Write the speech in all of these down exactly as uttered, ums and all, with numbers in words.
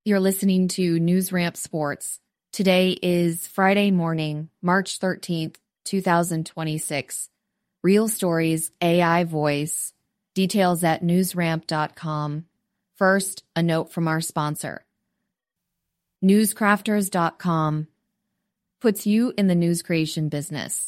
You're listening to News Ramp Sports. Today is Friday morning, March thirteenth, twenty twenty-six. Real stories, A I voice. Details at news ramp dot com. First, a note from our sponsor. newscrafters dot com puts you in the news creation business.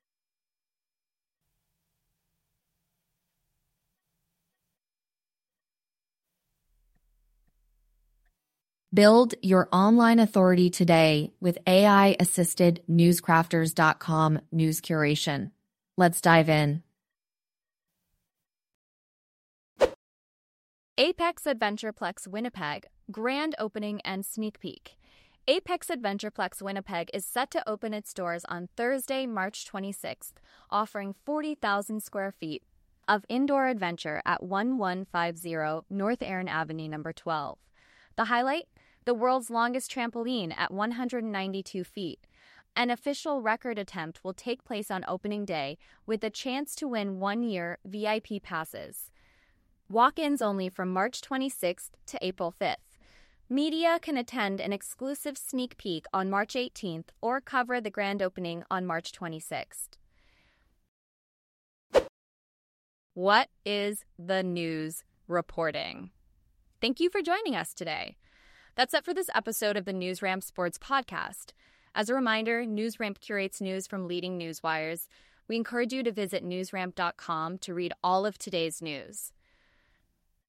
Build your online authority today with A I-assisted newscrafters dot com news curation. Let's dive in. Apex Adventureplex Winnipeg, grand opening and sneak peek. Apex Adventureplex Winnipeg is set to open its doors on Thursday, March twenty-sixth, offering forty thousand square feet of indoor adventure at eleven fifty North Erin Avenue, number twelve. The highlight? The world's longest trampoline at one hundred ninety-two feet. An official record attempt will take place on opening day with a chance to win one-year V I P passes. Walk-ins only from March twenty-sixth to April fifth. Media can attend an exclusive sneak peek on March eighteenth or cover the grand opening on March twenty-sixth. What is the news reporting? Thank you for joining us today. That's it for this episode of the News Ramp Sports Podcast. As a reminder, News Ramp curates news from leading news wires. We encourage you to visit news ramp dot com to read all of today's news.